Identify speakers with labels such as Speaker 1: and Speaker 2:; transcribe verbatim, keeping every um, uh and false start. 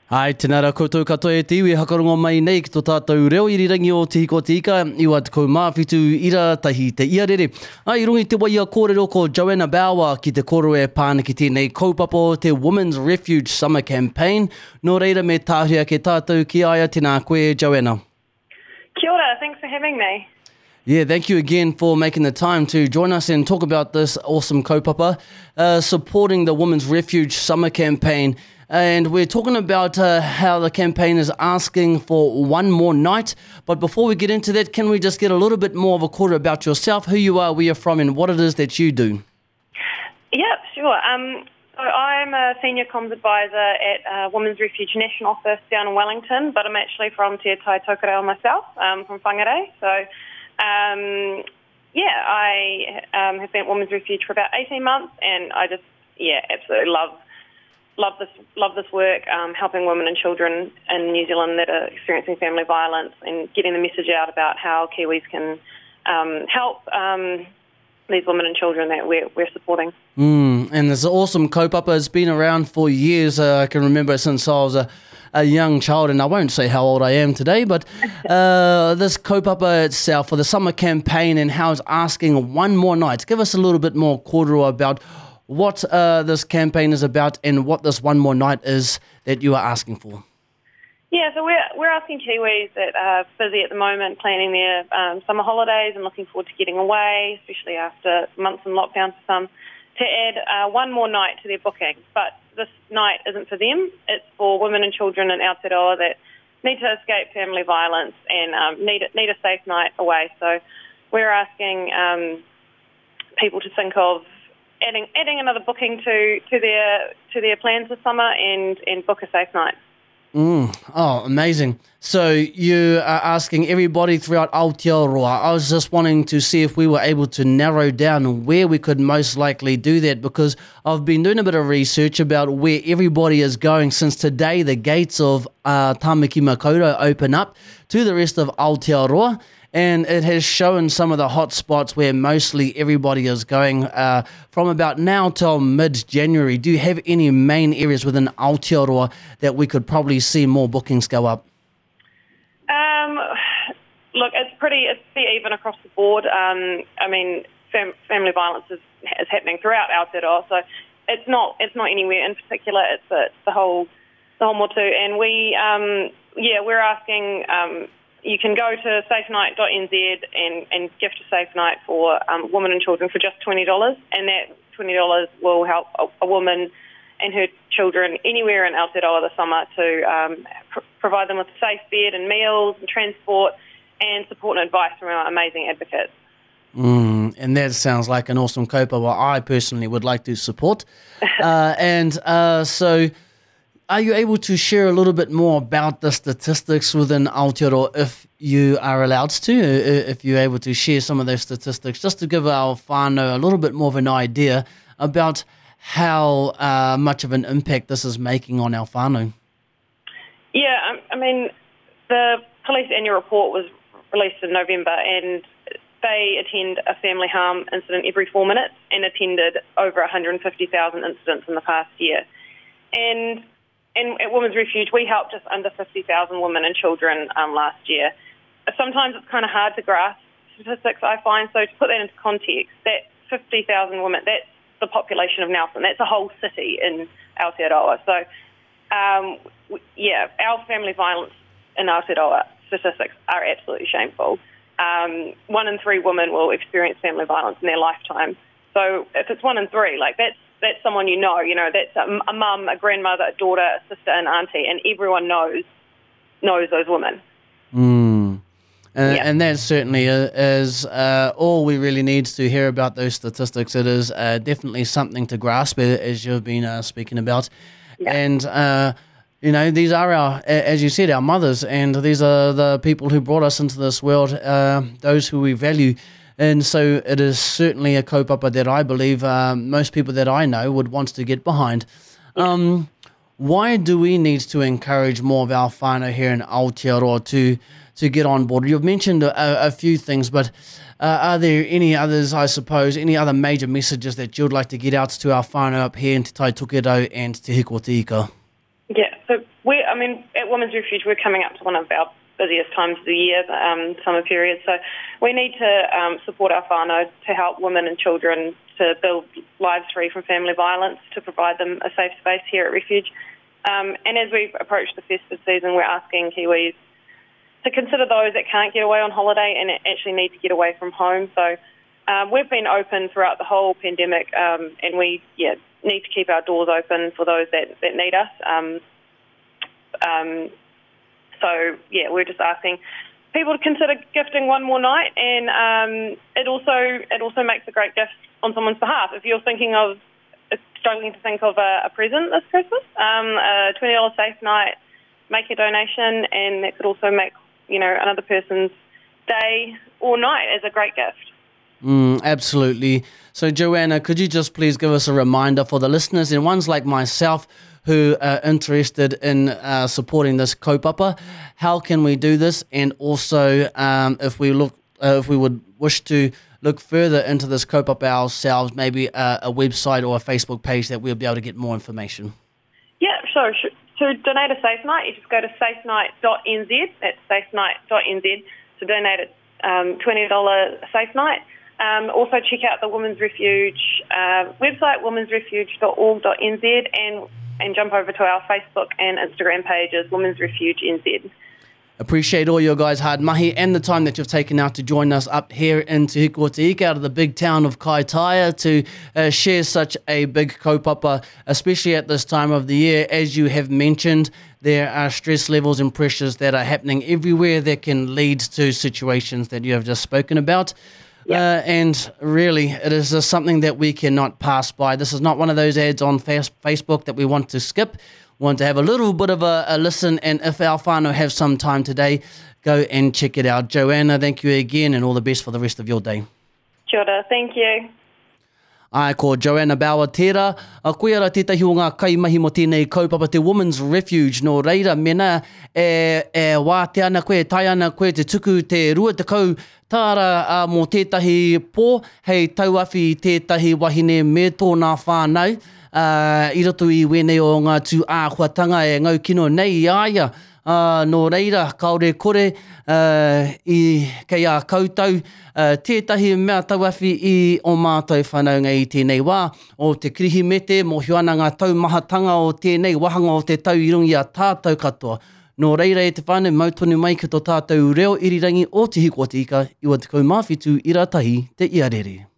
Speaker 1: Ai, tēnā rā koutou katoa e te iwi hakarongo mai nei ki tō tātou reo i rirangi o Te Hiko Te Ika, iwa te kou māwhitu ira tahi te iarere. Ai, i rungi te waia kōrero ko Joanna Bauer ki te koro e pāniki tēnei kaupapa o te Women's Refuge Summer Campaign. Nō reira me tāhia ke tātou ki aia, tēnā koe Joanna.
Speaker 2: Kia ora, thanks for having me.
Speaker 1: Yeah, thank you again for making the time to join us and talk about this awesome kaupapa, uh, supporting the Women's Refuge Summer Campaign. And we're talking about uh, how the campaign is asking for one more night. But before we get into that, can we just get a little bit more of a quarter about yourself, who you are, where you're from, and what it is that you do?
Speaker 2: Yep, sure. Um, so I'm a senior comms advisor at uh, Women's Refuge National Office down in Wellington, but I'm actually from Te Tai Tokerau myself, um, from Whangarei. So, um, yeah, I um, have been at Women's Refuge for about eighteen months, and I just, yeah, absolutely love Love this, love this work, um, helping women and children in New Zealand that are experiencing family violence and getting the message out about how Kiwis can um, help um, these women and children that we're, we're supporting.
Speaker 1: Mm, and this awesome kaupapa. It's been around for years. Uh, I can remember since I was a, a young child, and I won't say how old I am today, but uh, this kaupapa itself for the summer campaign and how it's asking one more night. Give us a little bit more kōrero about what uh, this campaign is about and what this one more night is that you are asking for.
Speaker 2: Yeah, so we're we're asking Kiwis that are busy at the moment planning their um, summer holidays and looking forward to getting away, especially after months in lockdown for some, to add uh, one more night to their booking. But this night isn't for them. It's for women and children in Aotearoa that need to escape family violence and um, need, need a safe night away. So we're asking um, people to think of Adding, adding another booking to, to their to their plans this summer and, and book a safe night.
Speaker 1: Mm. Oh, amazing. So you are asking everybody throughout Aotearoa. I was just wanting to see if we were able to narrow down where we could most likely do that, because I've been doing a bit of research about where everybody is going since today the gates of uh, Tāmaki Makaurau open up to the rest of Aotearoa. And it has shown some of the hot spots where mostly everybody is going uh, from about now till mid-January. Do you have any main areas within Aotearoa that we could probably see more bookings go up?
Speaker 2: Um, look, it's pretty it's pretty even across the board. Um, I mean, fam- family violence is, is happening throughout Aotearoa, so it's not it's not anywhere in particular. It's, it's the whole the whole motu, and we um, yeah we're asking. Um, You can go to safe night dot n z and, and gift a safe night for um, women and children for just twenty dollars, and that twenty dollars will help a, a woman and her children anywhere in Aotearoa this summer to um, pr- provide them with a safe bed and meals and transport and support and advice from our amazing advocates.
Speaker 1: Mm, and that sounds like an awesome kaupapa I personally would like to support. uh, and uh, so... Are you able to share a little bit more about the statistics within Aotearoa if you are allowed to, if you're able to share some of those statistics, just to give our whānau a little bit more of an idea about how uh, much of an impact this is making on our whānau?
Speaker 2: Yeah, I mean, the police annual report was released in November, and they attend a family harm incident every four minutes and attended over one hundred fifty thousand incidents in the past year. And And at Women's Refuge, we helped just under fifty thousand women and children um, last year. Sometimes it's kind of hard to grasp statistics, I find. So to put that into context, that fifty thousand women, that's the population of Nelson. That's a whole city in Aotearoa. So, um, yeah, our family violence in Aotearoa statistics are absolutely shameful. Um, one in three women will experience family violence in their lifetime. So if it's one in three, like that's, that's someone you know, you know, that's a, a mum, a grandmother, a daughter, a sister, an auntie, and everyone knows knows those women.
Speaker 1: Mm. And,
Speaker 2: yeah.
Speaker 1: and that certainly is uh, all we really need to hear about those statistics. It is uh, definitely something to grasp, as you've been uh, speaking about.
Speaker 2: Yeah.
Speaker 1: And, uh, you know, these are our, as you said, our mothers, and these are the people who brought us into this world, uh, those who we value. And so it is certainly a kaupapa that I believe uh, most people that I know would want to get behind. Um, why do we need to encourage more of our whānau here in Aotearoa to to get on board? You've mentioned a, a few things, but uh, are there any others, I suppose, any other major messages that you'd like to get out to our whānau up here in Te Tai Tokerau and Te Hiko Te Ika?
Speaker 2: Yeah. so we, I mean, at Women's Refuge, we're coming up to one of our busiest times of the year, um, summer period. So we need to um, support our whānau to help women and children to build lives free from family violence, to provide them a safe space here at Refuge. Um, and as we approach the festive season, we're asking Kiwis to consider those that can't get away on holiday and actually need to get away from home. So um, we've been open throughout the whole pandemic, um, and we yeah need to keep our doors open for those that, that need us. Um, um, so, yeah, we're just asking people to consider gifting one more night, and um, it also it also makes a great gift on someone's behalf. If you're thinking of struggling to think of a, a present this Christmas, um, a twenty dollars safe night, make a donation, and that could also make, you know, another person's day or night as a great gift.
Speaker 1: Mm, absolutely. So, Joanna, could you just please give us a reminder for the listeners and ones like myself who are interested in uh, supporting this kaupapa? How can we do this? And also, um, if we look, uh, if we would wish to look further into this kaupapa ourselves, maybe a, a website or a Facebook page that we'll be able to get more information.
Speaker 2: Yeah, sure. To donate a safe night, you just go to safe night dot n z. That's safe night dot n z to donate a um, twenty dollars safe night. Um, also check out the Women's Refuge uh, website, womens refuge dot org dot n z, and and jump over to our Facebook and Instagram pages, Women's Refuge N Z.
Speaker 1: Appreciate all your guys' hard mahi and the time that you've taken out to join us up here in Te Hiko Te Ika out of the big town of Kaitaia to uh, share such a big kaupapa, especially at this time of the year. As you have mentioned, there are stress levels and pressures that are happening everywhere that can lead to situations that you have just spoken about. Yep. Uh, and really, it is just something that we cannot pass by. This is not one of those ads on face- Facebook that we want to skip. We want to have a little bit of a, a listen, and if our whānau have some time today, go and check it out. Joanna, thank you again, and all the best for the rest of your day.
Speaker 2: Kia ora, thank you.
Speaker 1: Ai, ko Joanna Bauer tērā. A koe ara tētahi o ngā kaimahi mo tēnei kaupapa te Women's Refuge. Nō reira, mena, e, e wā te ana koe, tai ana koe te tuku te rua te kau tāra uh, mō tētahi pō, hei tauawhi tētahi wahine me tōnā whānau. Uh, I roto i wene o ngā tū āhuatanga e ngau kino nei i aia. Uh, nō reira, kaore kore, uh, i kei a koutou, uh, tētahi mea tauawhi i o mātou whanaunga i tēnei wā, o te kirihimete, mo hiwana ngā taumahatanga o tēnei wahanga o te tau i rungi a tātou katoa. Nō reira e te whānau mautonu mai ki tō tātou reo irirangi o Te Hiko Te Ika, iwa te kaumāwhitu i ratahi te iarere.